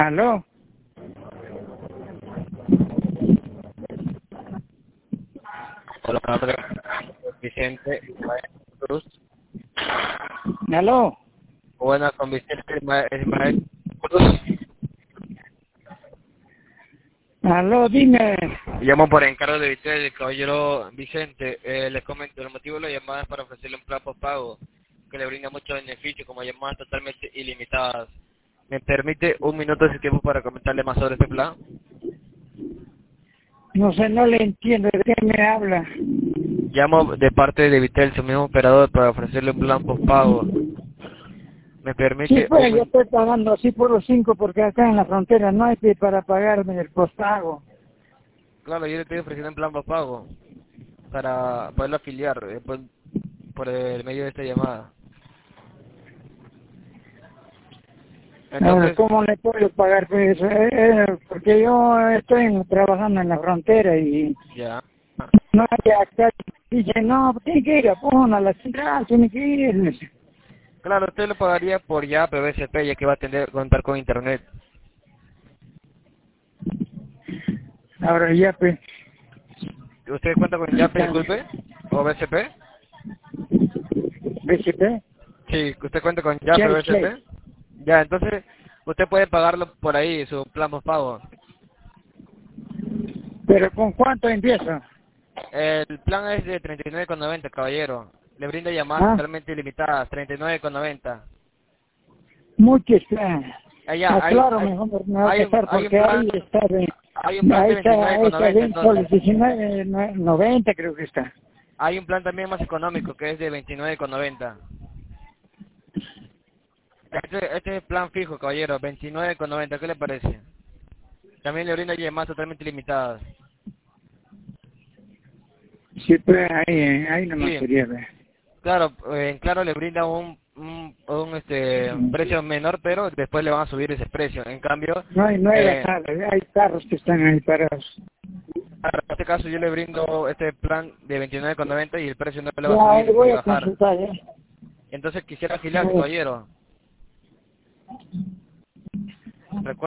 ¿Aló? Hola, padre. Vicente Cruz. ¿Aló? Buenas, con Vicente Ismael Cruz. ¿Aló? Dime. Llamo por encargo de Vicente, el caballero Vicente. Les comento, el motivo de la llamada es para ofrecerle un plan postpago que le brinda muchos beneficios, como llamadas totalmente ilimitadas. ¿Me permite un minuto de su tiempo para comentarle más sobre este plan? No sé, no le entiendo. ¿De qué me habla? Llamo de parte de Vitel, su mismo operador, para ofrecerle un plan postpago. ¿Me Sí, permite pues yo estoy pagando así por los 5 porque acá en la frontera no hay para pagarme el postpago. Claro, yo le estoy ofreciendo un plan postpago para poderlo afiliar por el medio de esta llamada. Ahora, Entonces, ¿cómo le puedo pagar? Pues, porque yo estoy trabajando en la frontera y ya. no hay acá. Dice, no, tiene que ir a la central, tiene que ir. Claro, usted lo pagaría por ya BCP, ya que va a contar con internet. Ahora ya, pues, ¿Usted cuenta con YAPE, disculpe? ¿O BCP? BCP, Sí, ¿usted cuenta con YAPE, Chase, Chase. BCP? Ya, entonces, usted puede pagarlo por ahí, su plan postpago. ¿Pero con cuánto empiezo? El plan es de 39,90, caballero. Le brinda llamadas ¿Ah? totalmente ilimitadas, 39,90. Mucho está. Allá, Ah, claro, mejor me va a pasar hay un porque plan, ahí está hay un plan de ahí está 29,90 20 soles, entonces. 19,90 creo que está. Hay un plan también más económico que es de 29,90. Este es el plan fijo, caballero, 29,90. ¿Qué le parece? También le brinda llamadas totalmente limitadas. Sí, pues ahí nomás Sí, quería ver. claro, en claro le brinda un precio menor, pero después le van a subir ese precio. En cambio, No hay bajada, hay carros que están ahí parados. en este caso yo le brindo este plan de 29,90 y el precio no le va a Ya, ahí subir voy ni a bajar. consultar, ¿eh? Entonces quisiera afiliarse, caballero. Recuerda